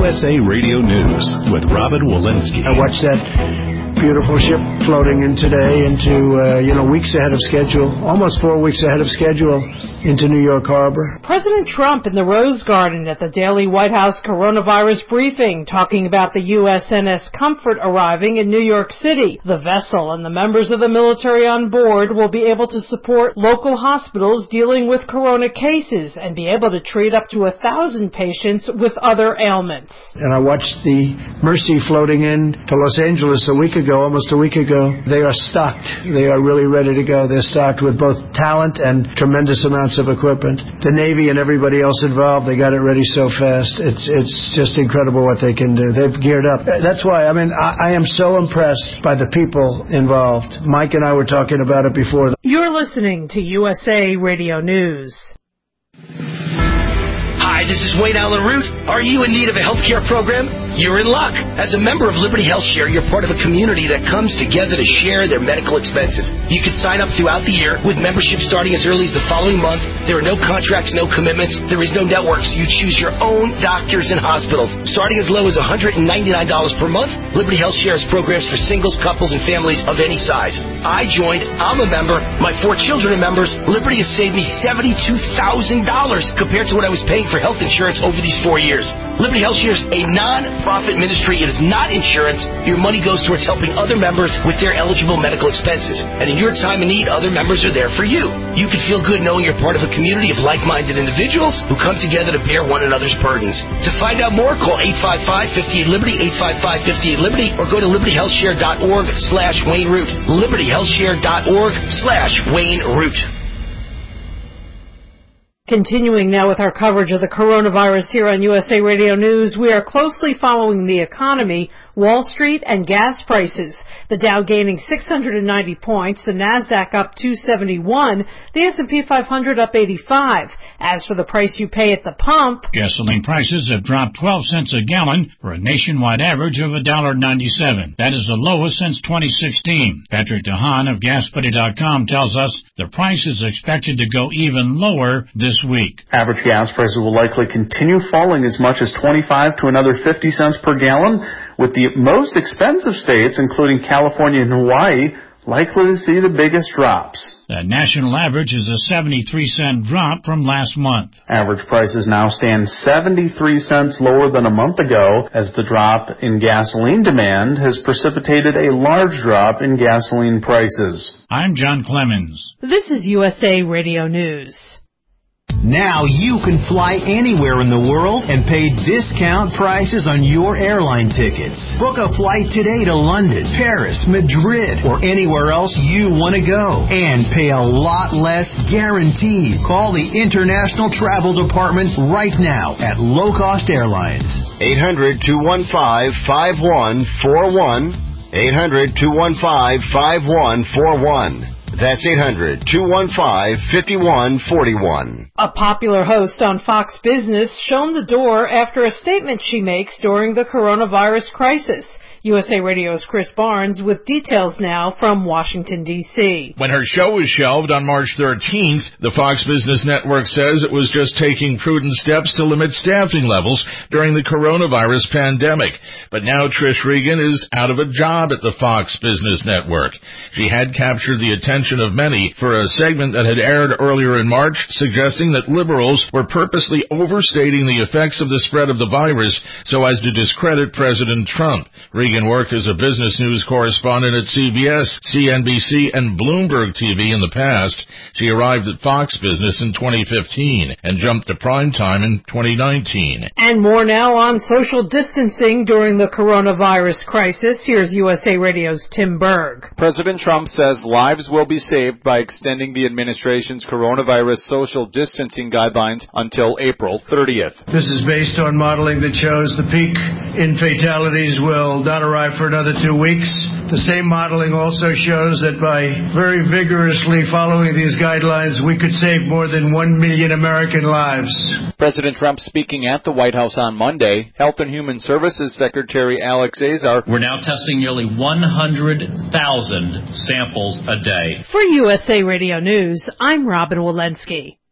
USA Radio News with Robin Walensky. I watched that beautiful ship floating in today into, weeks ahead of schedule, almost 4 weeks ahead of schedule into New York Harbor. President Trump in the Rose Garden at the daily White House coronavirus briefing, talking about the USNS Comfort arriving in New York City. The vessel and the members of the military on board will be able to support local hospitals dealing with corona cases and be able to treat up to 1,000 patients with other ailments. And I watched the Mercy floating in to Los Angeles almost a week ago. They are stocked. They are really ready to go. They're stocked with both talent and tremendous amounts of equipment. The Navy and everybody else involved, they got it ready so fast. It's just incredible what they can do. They've geared up. That's why, I am so impressed by the people involved. Mike and I were talking about it before. You're listening to USA Radio News. Hi, this is Wayne Allen Root. Are you in need of a healthcare program? You're in luck. As a member of Liberty Health Share, you're part of a community that comes together to share their medical expenses. You can sign up throughout the year with membership starting as early as the following month. There are no contracts, no commitments. There is no network, so you choose your own doctors and hospitals. Starting as low as $199 per month, Liberty Health Share has programs for singles, couples, and families of any size. I joined. I'm a member. My 4 children are members. Liberty has saved me $72,000 compared to what I was paying for health insurance over these 4 years. Liberty Health Share is a non-profit ministry. It is not insurance. Your money goes towards helping other members with their eligible medical expenses. And in your time of need, other members are there for you. You can feel good knowing you're part of a community of like-minded individuals who come together to bear one another's burdens. To find out more, call 855-58-LIBERTY, 855-58-LIBERTY, or go to libertyhealthshare.org/Wayne Root. libertyhealthshare.org/Wayne Root. Continuing now with our coverage of the coronavirus here on USA Radio News, we are closely following the economy, Wall Street, and gas prices. The Dow gaining 690 points, the Nasdaq up 271, the S&P 500 up 85. As for the price you pay at the pump, gasoline prices have dropped 12 cents a gallon for a nationwide average of $1.97. That is the lowest since 2016. Patrick DeHaan of GasBuddy.com tells us the price is expected to go even lower this week. Average gas prices will likely continue falling as much as 25 to another 50 cents per gallon, with the most expensive states, including California and Hawaii, likely to see the biggest drops. The national average is a 73-cent drop from last month. Average prices now stand 73 cents lower than a month ago, as the drop in gasoline demand has precipitated a large drop in gasoline prices. I'm John Clemens. This is USA Radio News. Now you can fly anywhere in the world and pay discount prices on your airline tickets. Book a flight today to London, Paris, Madrid, or anywhere else you want to go. And pay a lot less guaranteed. Call the International Travel Department right now at Low Cost Airlines. 800-215-5141. 800-215-5141. That's 800-215-5141. A popular host on Fox Business shown the door after a statement she makes during the coronavirus crisis. USA Radio's Chris Barnes with details now from Washington, D.C. When her show was shelved on March 13th, the Fox Business Network says it was just taking prudent steps to limit staffing levels during the coronavirus pandemic. But now Trish Regan is out of a job at the Fox Business Network. She had captured the attention of many for a segment that had aired earlier in March, suggesting that liberals were purposely overstating the effects of the spread of the virus so as to discredit President Trump. Regan worked as a business news correspondent at CBS, CNBC, and Bloomberg TV in the past. She arrived at Fox Business in 2015 and jumped to primetime in 2019. And more now on social distancing during the coronavirus crisis. Here's USA Radio's Tim Berg. President Trump says lives will be saved by extending the administration's coronavirus social distancing guidelines until April 30th. This is based on modeling that shows the peak in fatalities will not arrive for another 2 weeks. The same modeling also shows that by very vigorously following these guidelines, we could save more than 1 million American lives. President Trump speaking at the White House on Monday. Health and Human Services Secretary Alex Azar. We're now testing nearly 100,000 samples a day. For USA Radio News, I'm Robin Walensky.